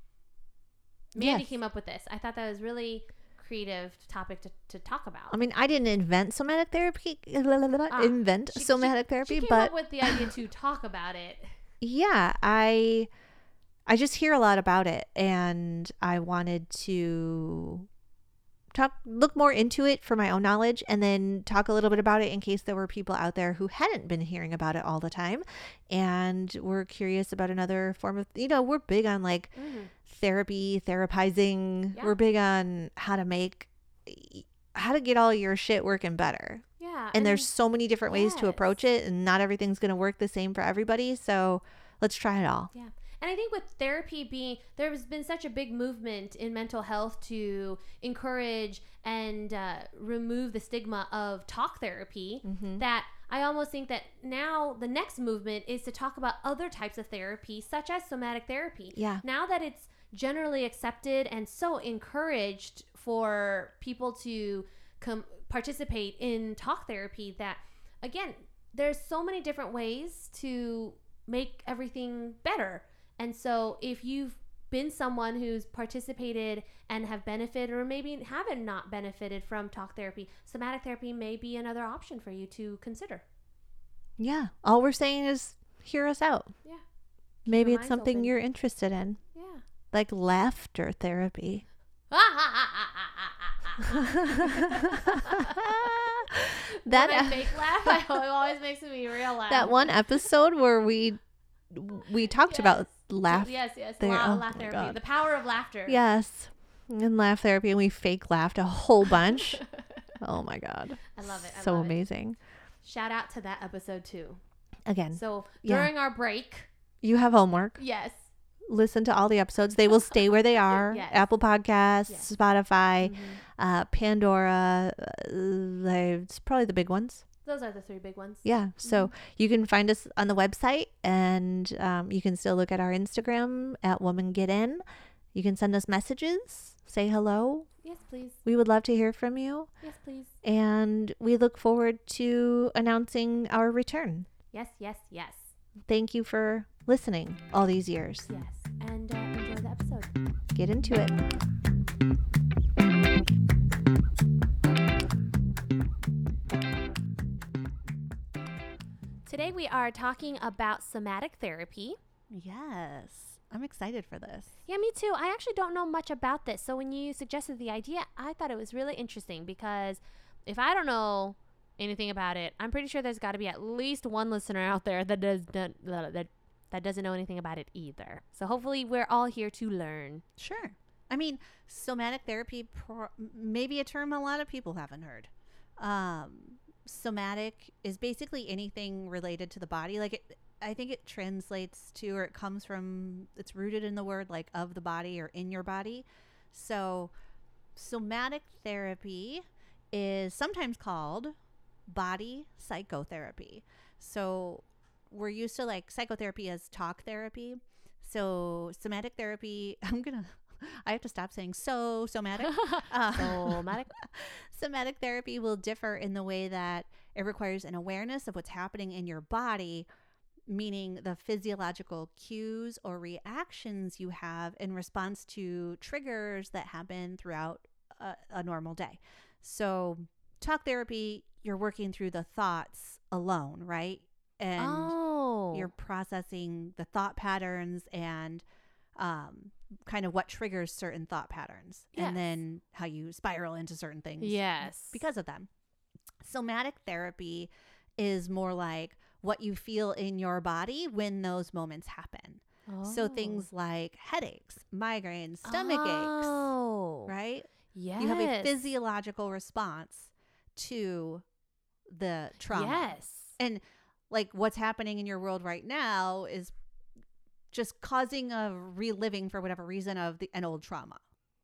Mandy Yes. came up with this. I thought that was really creative topic to talk about. I mean, I didn't invent somatic therapy. Invent somatic therapy, she came but up with the idea to talk about it. yeah, I just hear a lot about it, and I wanted to look more into it for my own knowledge, and then talk a little bit about it in case there were people out there who hadn't been hearing about it all the time and were curious about another form of, we're big on like therapy, therapizing. Yeah. We're big on how to get all your shit working better. Yeah. And there's so many different ways to yes. approach it, and not everything's going to work the same for everybody. So let's try it all. Yeah. And I think with therapy there's been such a big movement in mental health to encourage and remove the stigma of talk therapy that I almost think that now the next movement is to talk about other types of therapy, such as somatic therapy. Yeah. Now that it's generally accepted and so encouraged for people to participate in talk therapy, that again, there's so many different ways to make everything better. And so if you've been someone who's participated and have benefited, or maybe haven't not benefited from talk therapy, somatic therapy may be another option for you to consider. Yeah. All we're saying is hear us out. Yeah. Maybe your it's mind's something open. you're interested in, Yeah. like laughter therapy. That That fake laugh, it always makes me real laugh. that one episode where we talked about laugh. Yes. there- oh Laugh my therapy. God. The power of laughter. Yes. And laugh therapy, and we fake laughed a whole bunch. Oh my God. I love it. I So love it. amazing. Shout out to that episode too. Again, So Yeah. during our break, you have homework. yes. Listen to all the episodes. They will stay where they are. Yes. Apple Podcasts, Yes. Spotify, Mhm. Pandora. It's probably the big ones. Those are the 3 big ones. Yeah. So Mm-hmm. you can find us on the website, and you can still look at our Instagram at Woman Get In. You can send us messages, say hello. Yes, please. We would love to hear from you. Yes, please. And we look forward to announcing our return. Yes, yes, yes. Thank you for listening all these years. Yes. And enjoy the episode. Get into it. Today we are talking about somatic therapy. Yes. I'm excited for this. Yeah, me too. I actually don't know much about this. So when you suggested the idea, I thought it was really interesting, because if I don't know anything about it, I'm pretty sure there's got to be at least one listener out there that doesn't know anything about it either. So hopefully we're all here to learn. Sure. I mean, somatic therapy, maybe a term a lot of people haven't heard. Somatic is basically anything related to the body. Like I think it translates to, or it comes from, it's rooted in the word like of the body or in your body. So somatic therapy is sometimes called body psychotherapy. So we're used to like psychotherapy as talk therapy. So somatic therapy, I have to stop saying somatic. Somatic. Somatic therapy will differ in the way that it requires an awareness of what's happening in your body, meaning the physiological cues or reactions you have in response to triggers that happen throughout a normal day. So talk therapy, you're working through the thoughts alone, right? And you're processing the thought patterns and kind of what triggers certain thought patterns, and then how you spiral into certain things because of them. Somatic therapy is more like what you feel in your body when those moments happen. So things like headaches, migraines, stomach aches, right? Yes. You have a physiological response to the trauma. Yes. And like what's happening in your world right now is just causing a reliving for whatever reason of an old trauma.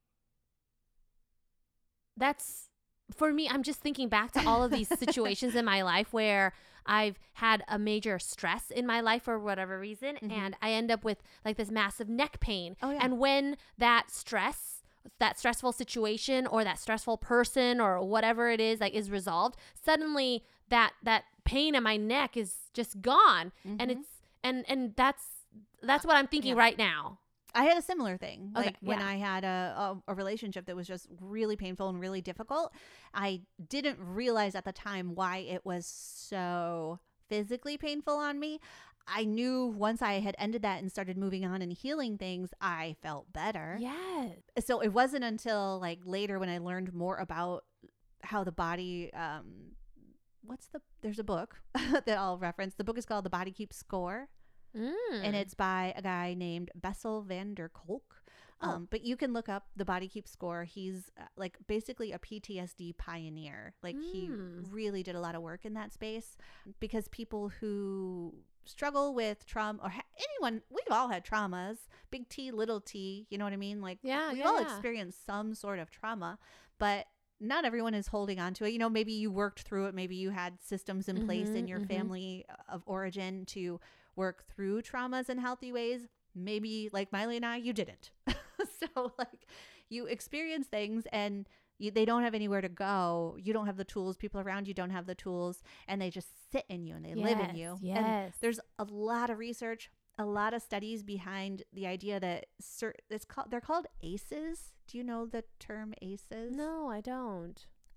That's, for me, I'm just thinking back to all of these situations in my life where I've had a major stress in my life for whatever reason, and I end up with like this massive neck pain. And when that stressful situation or that stressful person or whatever it is like is resolved, suddenly that pain in my neck is just gone. And it's and that's what I'm thinking right now. I had a similar thing. Like when I had a relationship that was just really painful and really difficult, I didn't realize at the time why it was so physically painful on me. I knew once I had ended that and started moving on and healing things, I felt better. Yes. So it wasn't until like later when I learned more about how the body, there's a book that I'll reference. The book is called The Body Keeps Score. And it's by a guy named Bessel van der Kolk. But you can look up The Body Keeps Score. He's like basically a PTSD pioneer. Like he really did a lot of work in that space, because people who struggle with trauma, or anyone, we've all had traumas, big T, little t, you know what I mean? Like we've all experienced some sort of trauma, but not everyone is holding on to it. You know, maybe you worked through it. Maybe you had systems in place in your family of origin to work through traumas in healthy ways. Maybe like Miley and I, you didn't. So like you experience things and they don't have anywhere to go. You don't have the tools. People around you don't have the tools, and they just sit in you and they live in you. And there's a lot of research, a lot of studies behind the idea that they're called ACEs. Do you know the term ACEs? No, I don't.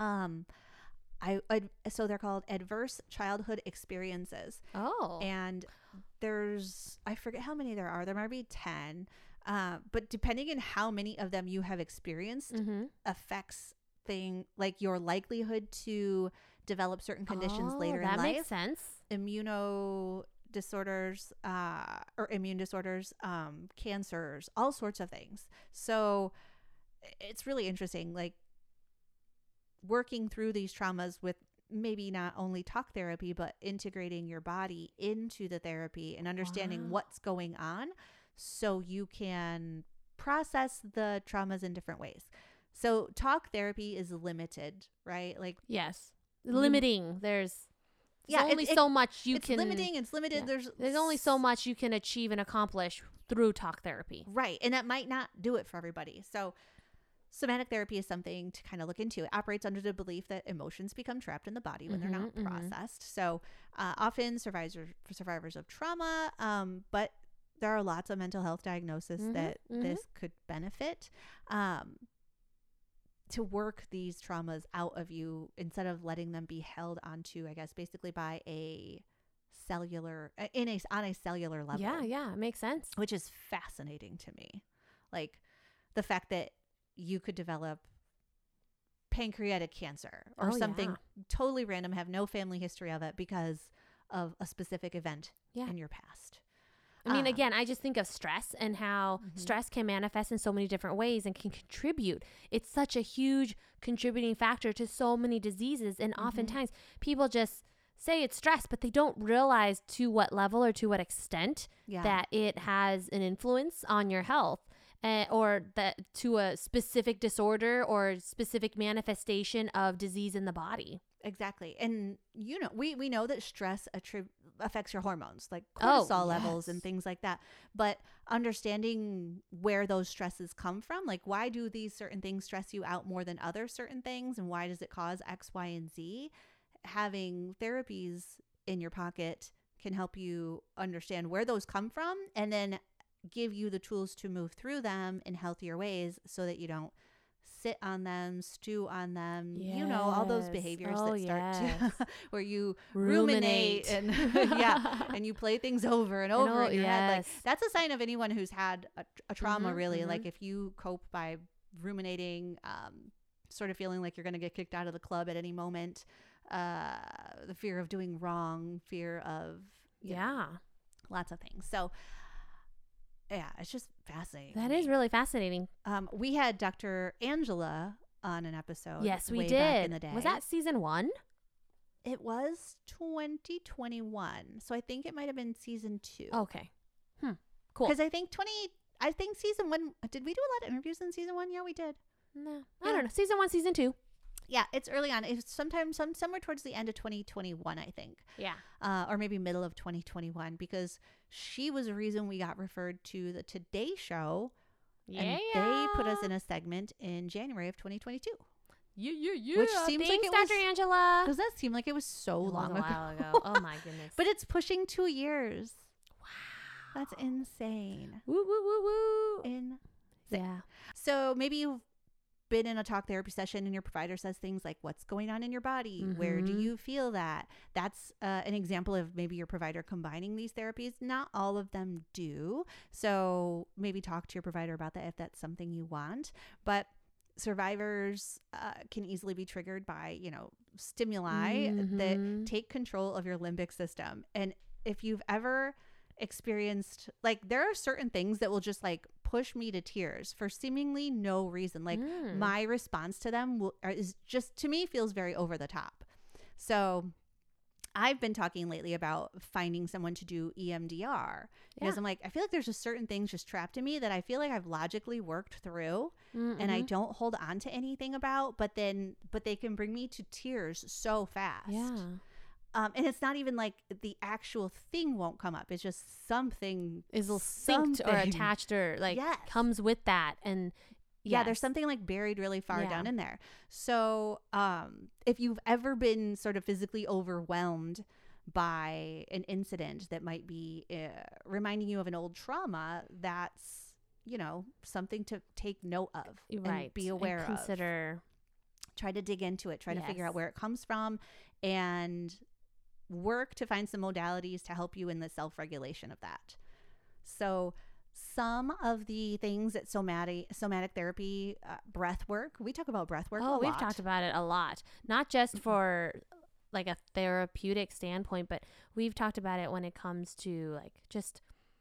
So they're called adverse childhood experiences. And I forget how many there are. There might be 10. But depending on how many of them you have experienced affects like your likelihood to develop certain conditions later in life. That makes sense. Immune disorders, cancers, all sorts of things. So it's really interesting, like working through these traumas with maybe not only talk therapy, but integrating your body into the therapy and understanding what's going on so you can process the traumas in different ways. So talk therapy is limited, right? Like limiting. There's only so much you can. It's limited. There's only so much you can achieve and accomplish through talk therapy. Right. And that might not do it for everybody. So somatic therapy is something to kind of look into. It operates under the belief that emotions become trapped in the body when they're not processed. So often survivors of trauma, but there are lots of mental health diagnoses that this could benefit to work these traumas out of you instead of letting them be held onto, I guess, basically by on a cellular level. Yeah, it makes sense. Which is fascinating to me. Like the fact that you could develop pancreatic cancer or something totally random, have no family history of it because of a specific event in your past. I mean, again, I just think of stress and how stress can manifest in so many different ways and can contribute. It's such a huge contributing factor to so many diseases. And oftentimes people just say it's stress, but they don't realize to what level or to what extent Yeah. that it has an influence on your health. Or that to a specific disorder or specific manifestation of disease in the body. Exactly. And, you know, we know that stress affects your hormones, like cortisol levels and things like that. But understanding where those stresses come from, like why do these certain things stress you out more than other certain things? And why does it cause X, Y, and Z? Having therapies in your pocket can help you understand where those come from and then give you the tools to move through them in healthier ways so that you don't sit on them, stew on them, you know, all those behaviors that start to where you ruminate and and you play things over and over in your head. Like that's a sign of anyone who's had a trauma, really. Like if you cope by ruminating, sort of feeling like you're going to get kicked out of the club at any moment, the fear of doing wrong, fear of you know, lots of things. So yeah, it's just fascinating. That is really fascinating. We had Dr. Angela on an episode. Yes, we way did. Back in the day. Was that season 1? It was 2021, so I think it might have been season 2. Okay, cool. Because I think season 1. Did we do a lot of interviews in season 1? Yeah, we did. No, I don't know. Season 1, season 2. Yeah, it's early on. It's somewhere towards the end of 2021, I think. Yeah. Or maybe middle of 2021, because she was the reason we got referred to the Today Show. Yeah. And they put us in a segment in January of 2022. Yeah. Which seems Thanks, like it Dr. Angela. Does that seem like it was so long a ago? while ago. Oh my goodness. But it's pushing 2 years. Wow. That's insane. Woo, woo, woo, woo. Insane. Yeah. So maybe you've been in a talk therapy session and your provider says things like, what's going on in your body? Where do you feel that? That's an example of maybe your provider combining these therapies. Not all of them do. So maybe talk to your provider about that if that's something you want. But survivors can easily be triggered by, you know, stimuli that take control of your limbic system. And if you've ever experienced, like, there are certain things that will just like push me to tears for seemingly no reason. Like my response to them is just, to me, feels very over the top. So I've been talking lately about finding someone to do EMDR because I'm like, I feel like there's just certain things just trapped in me that I feel like I've logically worked through and I don't hold on to anything about, but they can bring me to tears so fast. Yeah. And it's not even like the actual thing won't come up. It's just something is synced or attached or like comes with that. And yeah, there's something like buried really far down in there. So if you've ever been sort of physically overwhelmed by an incident that might be reminding you of an old trauma, that's, you know, something to take note of and be aware and consider. of. Try to dig into it. Try to figure out where it comes from and work to find some modalities to help you in the self-regulation of that. So some of the things that somatic therapy, breath work, we talk about breath work a lot. We've talked about it a lot, not just for like a therapeutic standpoint, but we've talked about it when it comes to like just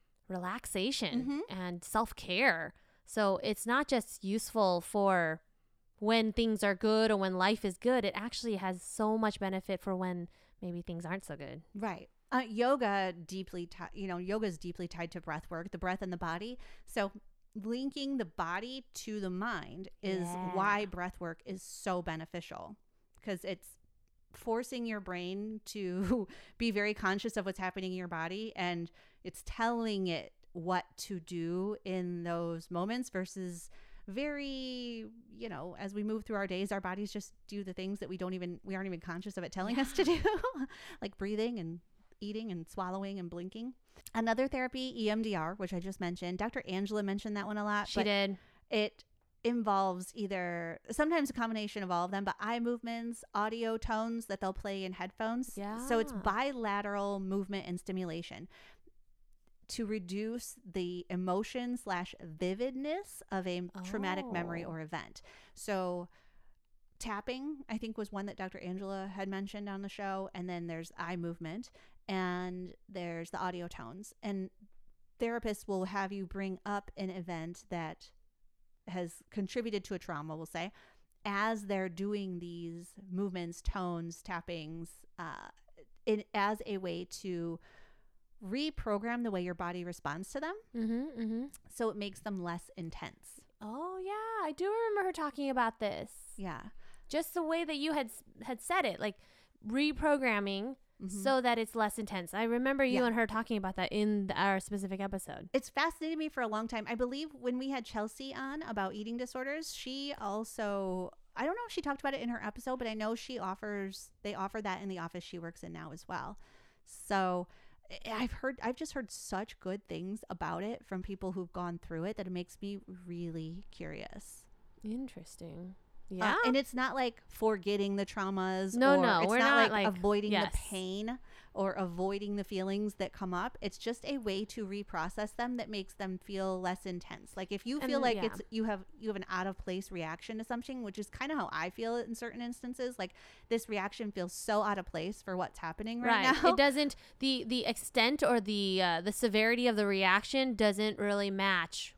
relaxation and self-care. So it's not just useful for when things are good or when life is good. It actually has so much benefit for when maybe things aren't so good. Right. Yoga is deeply tied to breath work, the breath and the body. So linking the body to the mind is why breath work is so beneficial, because it's forcing your brain to be very conscious of what's happening in your body, and it's telling it what to do in those moments versus very, you know, as we move through our days, our bodies just do the things that we aren't even conscious of it telling us to do, like breathing and eating and swallowing and blinking. Another therapy, EMDR, which I just mentioned, Dr. Angela mentioned that one a lot. She did. It involves sometimes a combination of all of them, but eye movements, audio tones that they'll play in headphones. Yeah. So it's bilateral movement and stimulation to reduce the emotion/vividness of a traumatic memory or event. So tapping, I think, was one that Dr. Angela had mentioned on the show. And then there's eye movement and there's the audio tones. And therapists will have you bring up an event that has contributed to a trauma, we'll say, as they're doing these movements, tones, tappings, as a way to reprogram the way your body responds to them. So it makes them less intense. Oh yeah, I do remember her talking about this. Yeah. Just the way that you had said it, like reprogramming so that it's less intense. I remember you and her talking about that in our specific episode. It's fascinated me for a long time. I believe when we had Chelsea on about eating disorders, she also, I don't know if she talked about it in her episode, but I know they offer that in the office she works in now as well. So I've just heard such good things about it from people who've gone through it that it makes me really curious. Interesting. Yeah. And it's not like forgetting the traumas. No, it's we're not not like avoiding the pain or avoiding the feelings that come up. It's just a way to reprocess them that makes them feel less intense. Like if you feel like you have an out of place reaction to something, which is kind of how I feel in certain instances. Like this reaction feels so out of place for what's happening right now. It doesn't, the extent or the severity of the reaction doesn't really match.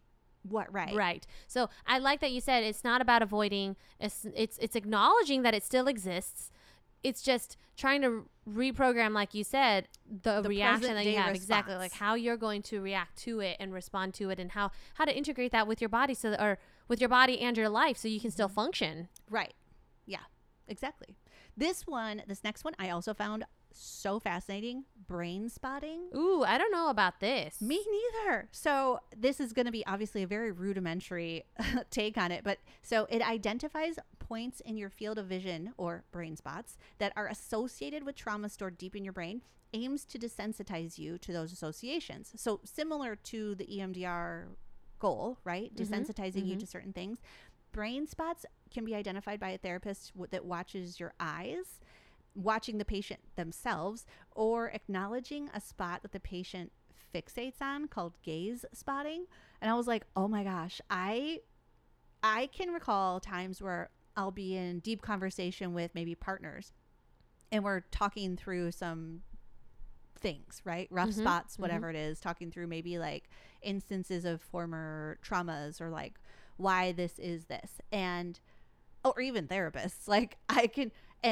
Right. So I like that you said it's not about avoiding. It's acknowledging that it still exists. It's just trying to reprogram, like you said, the reaction that you have. Exactly, like how you're going to react to it and respond to it, and how to integrate that with your body, or with your body and your life, so you can still function. Right. Yeah. Exactly. This next one, I also found so fascinating. Brain spotting. Ooh, I don't know about this. Me neither. So this is going to be obviously a very rudimentary take on it, but so it identifies points in your field of vision, or brain spots, that are associated with trauma stored deep in your brain, aims to desensitize you to those associations. So similar to the EMDR goal, right? Desensitizing you to certain things. Brain spots can be identified by a therapist that watches your eyes, watching the patient themselves, or acknowledging a spot that the patient fixates on, called gaze spotting. And I was like, oh my gosh, I can recall times where I'll be in deep conversation with maybe partners, and we're talking through some things, right? Rough spots, whatever it is, talking through maybe like instances of former traumas, or like why this is this, and or even therapists. Like I can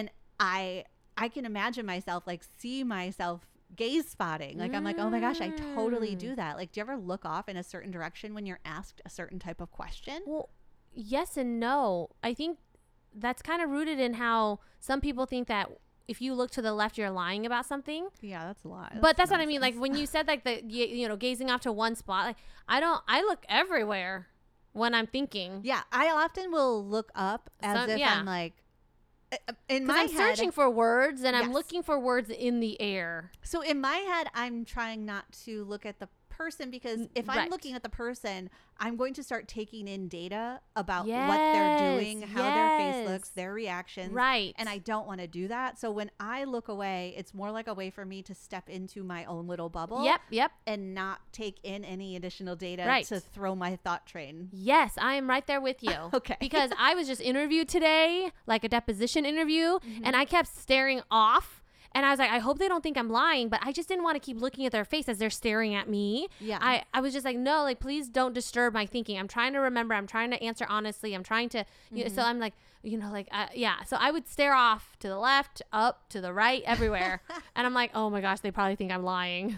imagine myself, like see myself gaze spotting. Like I'm like, oh my gosh, I totally do that. Like, do you ever look off in a certain direction when you're asked a certain type of question? Well, yes and no. I think that's kind of rooted in how some people think that if you look to the left, you're lying about something. Yeah, that's a lie. But that's what I mean. Like when you said like gazing off to one spot, like I look everywhere when I'm thinking. Yeah, I often will look up as if I'm like, in my head, I'm searching for words, and I'm looking for words in the air. So in my head, I'm trying not to look at the person, because if I'm looking at the person, I'm going to start taking in data about what they're doing, how their face looks, their reactions. Right. And I don't want to do that. So when I look away, it's more like a way for me to step into my own little bubble. Yep. And not take in any additional data to throw my thought train. Yes, I am right there with you. Okay. Because I was just interviewed today, like a deposition interview, and I kept staring off. And I was like, I hope they don't think I'm lying, but I just didn't want to keep looking at their face as they're staring at me. Yeah. I was just like, no, like, please don't disturb my thinking. I'm trying to remember. I'm trying to answer honestly. I'm trying to, you know, so I'm like, So I would stare off to the left, up, to the right, everywhere. And I'm like, oh my gosh, they probably think I'm lying.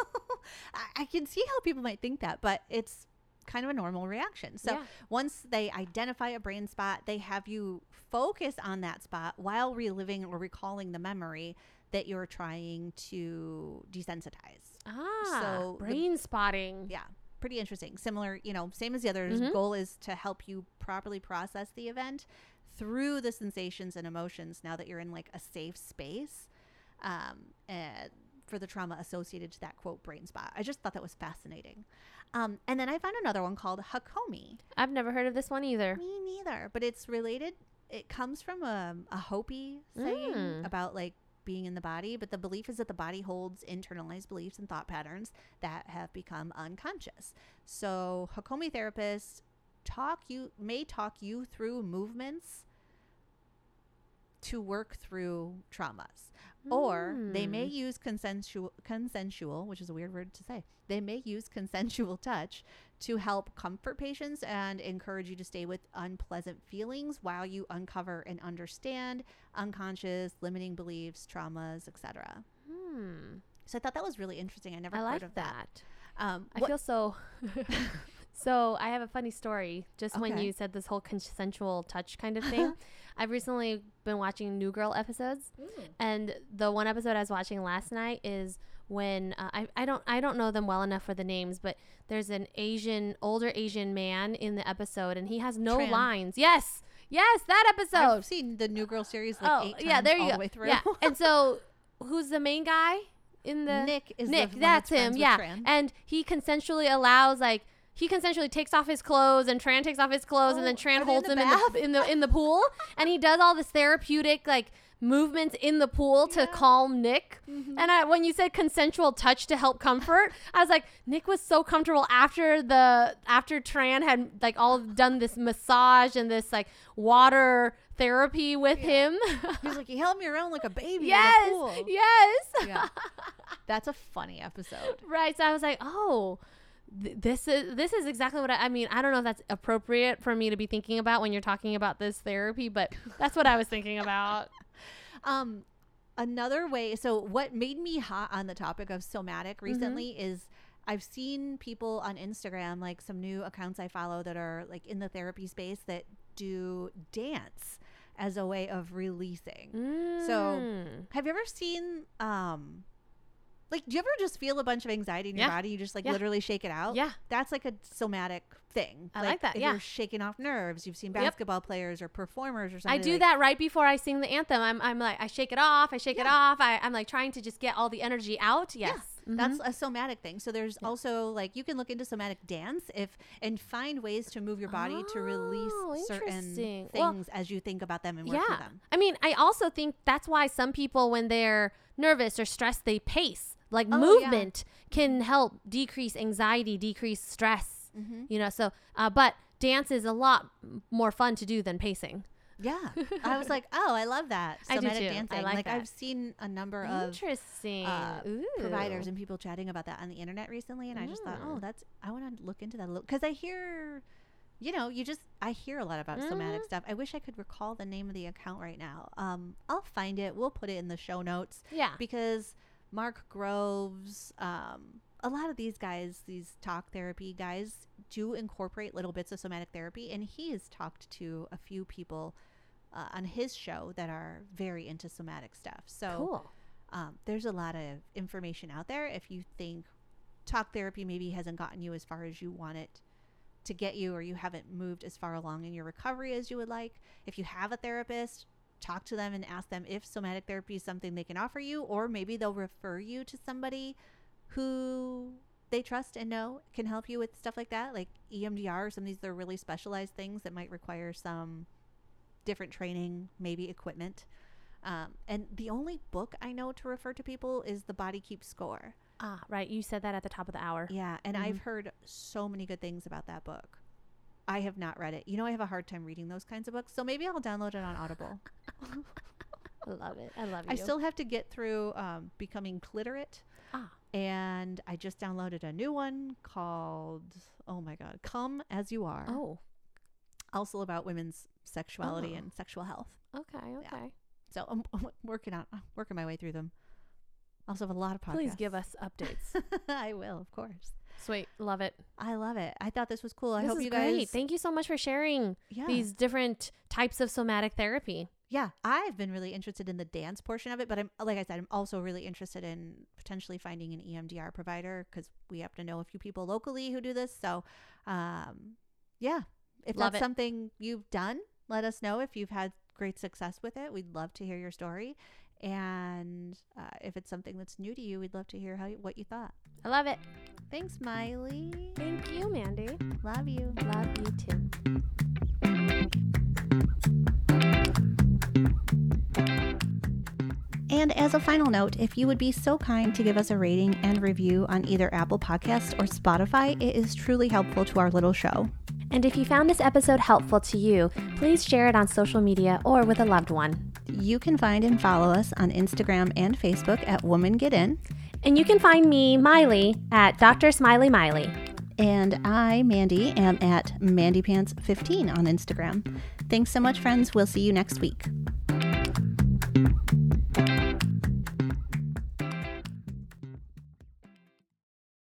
I can see how people might think that, but it's kind of a normal reaction. So once they identify a brain spot, they have you focus on that spot while reliving or recalling the memory that you're trying to desensitize. So brain spotting. Yeah. Pretty interesting. Similar, same as the others. Goal is to help you properly process the event through the sensations and emotions now that you're in like a safe space for the trauma associated to that quote brain spot. I just thought that was fascinating. And then I found another one called Hakomi. I've never heard of this one either. Me neither, but it's related. It comes from a Hopi saying about like being in the body, but the belief is that the body holds internalized beliefs and thought patterns that have become unconscious. So Hakomi therapists may talk you through movements to work through traumas, or they may use consensual, which is a weird word to say. They may use consensual touch to help comfort patients and encourage you to stay with unpleasant feelings while you uncover and understand unconscious limiting beliefs, traumas, etc. So I thought that was really interesting. I never I heard like of that. I feel so. So I have a funny story. Just when Okay. you said this whole consensual touch kind of thing, I've recently been watching New Girl episodes, and the one episode I was watching last night is when I don't know them well enough for the names, but there's an older Asian man in the episode, and he has no Tran. lines. Yes, that episode. I've seen the New Girl series like 8 times there you all go. the way through. Yeah, and so who's the main guy in the Nick is Nick? the one That's friends him. with Yeah, Tran. and he consensually allows he consensually takes off his clothes, and Tran takes off his clothes, and then Oh, Tran are they holds in the him bath? in the pool, and he does all this therapeutic movements in the pool to calm Nick. And when you said consensual touch to help comfort, I was like, Nick was so comfortable after Tran had all done this massage and this water therapy with him. He's like, he held me around like a baby Yes, in the pool. yes. Yeah. That's a funny episode. Right. So I was like, oh, this is exactly what I mean. I don't know if that's appropriate for me to be thinking about when you're talking about this therapy, but that's what I was thinking about. Another way, so what made me hot on the topic of somatic recently is I've seen people on Instagram, like some new accounts I follow that are in the therapy space that do dance as a way of releasing. So have you ever seen do you ever just feel a bunch of anxiety in your body? You just literally shake it out? Yeah. That's a somatic thing. I like that, If yeah. you're shaking off nerves, you've seen basketball players or performers or something. I do that right before I sing the anthem. I'm like, I shake it off. It off. I'm trying to just get all the energy out. Yes. That's a somatic thing. So there's also you can look into somatic dance and find ways to move your body to release certain interesting. things as you think about them and work through them. I mean, I also think that's why some people, when they're nervous or stressed, they pace. Movement can help decrease anxiety, decrease stress, so, but dance is a lot more fun to do than pacing. Yeah. I was like, oh, I love that. I do Somatic too. dancing. I like that. I've seen a number of Interesting. providers and people chatting about that on the internet recently. And I just thought, oh, I want to look into that a little. Because I hear, I hear a lot about somatic stuff. I wish I could recall the name of the account right now. I'll find it. We'll put it in the show notes. Yeah. Because Mark Groves, a lot of these guys, these talk therapy guys, do incorporate little bits of somatic therapy. And he has talked to a few people on his show that are very into somatic stuff. So Cool. There's a lot of information out there. If you think talk therapy maybe hasn't gotten you as far as you want it to get you, or you haven't moved as far along in your recovery as you would like, if you have a therapist, talk to them and ask them if somatic therapy is something they can offer you, or maybe they'll refer you to somebody who they trust and know can help you with stuff like that, like EMDR or some of these are really specialized things that might require some different training, maybe equipment. And the only book I know to refer to people is The Body Keeps Score. Ah, right. You said that at the top of the hour. Yeah, and I've heard so many good things about that book. I have not read it. I have a hard time reading those kinds of books, so maybe I'll download it on Audible. I love it. I love you. I still have to get through becoming cliterate. And I just downloaded a new one called, oh my God, Come As You Are. Oh. Also about women's sexuality and sexual health. Okay. Yeah. So I'm working my way through them. Also have a lot of podcasts. Please give us updates. I will, of course. Sweet. Love it. I love it. I thought this was cool. I This hope is you guys. great. Thank you so much for sharing these different types of somatic therapy. Yeah, I've been really interested in the dance portion of it, but I'm also really interested in potentially finding an EMDR provider because we happen to know a few people locally who do this. So, yeah, if Love that's it. something you've done, let us know. If you've had great success with it, we'd love to hear your story. And if it's something that's new to you, we'd love to hear what you thought. I love it. Thanks, Miley. Thank you, Mandy. Love you. Love you too. And as a final note, if you would be so kind to give us a rating and review on either Apple Podcasts or Spotify, it is truly helpful to our little show. And if you found this episode helpful to you, please share it on social media or with a loved one. You can find and follow us on Instagram and Facebook at Woman Get In. And you can find me, Miley, at Dr. Smiley Miley. And I, Mandy, am at MandyPants15 on Instagram. Thanks so much, friends. We'll see you next week.